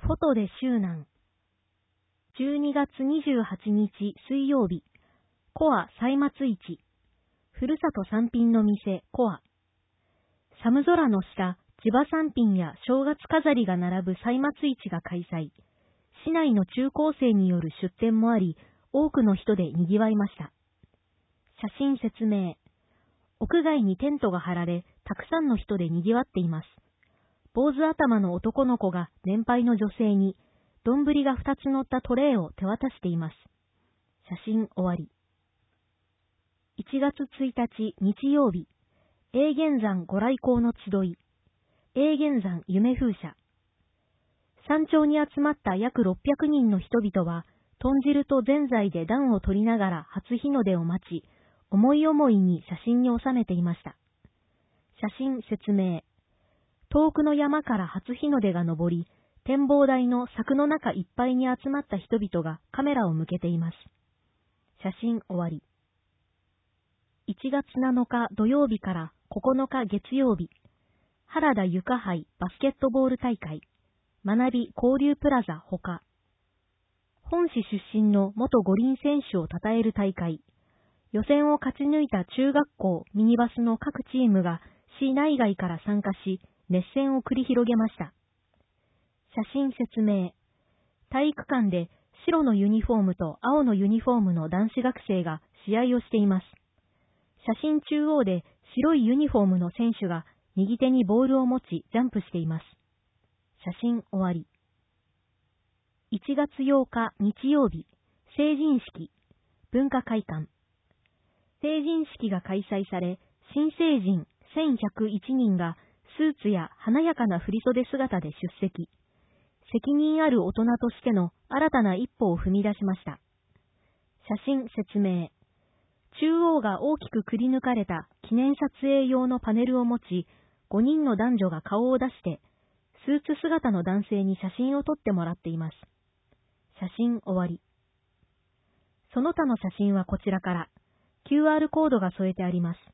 フォトで周南。12月28日水曜日、コア歳末市。ふるさと三品の店、コア。寒空の下、地場産品や正月飾りが並ぶ歳末市が開催。市内の中高生による出店もあり、多くの人で賑わいました。写真説明。屋外にテントが張られ、たくさんの人で賑わっています。坊主頭の男の子が年配の女性に、丼が2つ乗ったトレイを手渡しています。写真終わり。1月1日日曜日、永源山ご来光の集い。永源山夢風車。山頂に集まった約600人の人々は、豚汁とぜんざいで暖を取りながら初日の出を待ち、思い思いに写真に収めていました。写真説明。遠くの山から初日の出が昇り、展望台の柵の中いっぱいに集まった人々がカメラを向けています。写真終わり。1月7日土曜日から9日月曜日、原田ゆか杯バスケットボール大会、学び交流プラザほか、本市出身の元五輪選手を称える大会、予選を勝ち抜いた中学校ミニバスの各チームが市内外から参加し、熱戦を繰り広げました。写真説明。体育館で白のユニフォームと青のユニフォームの男子学生が試合をしています。写真中央で白いユニフォームの選手が右手にボールを持ちジャンプしています。写真終わり。1月8日日曜日、成人式、文化会館。成人式が開催され、新成人1101人がスーツや華やかな振袖姿で出席。責任ある大人としての新たな一歩を踏み出しました。写真説明。中央が大きくくり抜かれた記念撮影用のパネルを持ち、5人の男女が顔を出して、スーツ姿の男性に写真を撮ってもらっています。写真終わり。その他の写真はこちらから、QR コードが添えてあります。